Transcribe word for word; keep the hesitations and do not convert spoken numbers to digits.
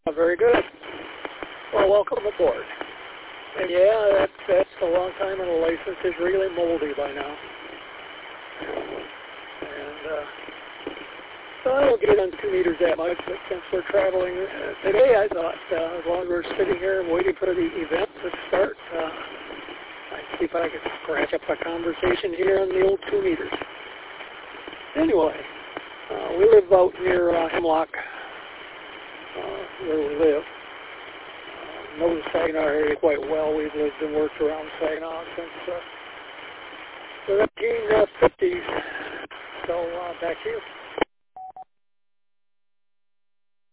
Very good. Well, welcome aboard. And yeah, that's, that's a long time, and the license is really moldy by now. And uh, so I don't get on two meters that much, but since we're traveling uh, today, I thought uh, as long as we're sitting here waiting for the event to start, uh, I'd see if I could scratch up a conversation here on the old two meters. Anyway, uh, we live out near uh, Hemlock, uh, where we live. Uh, know the Saginaw area quite well. We've lived and worked around Saginaw since uh, the nineteen fifties. So uh, back to you.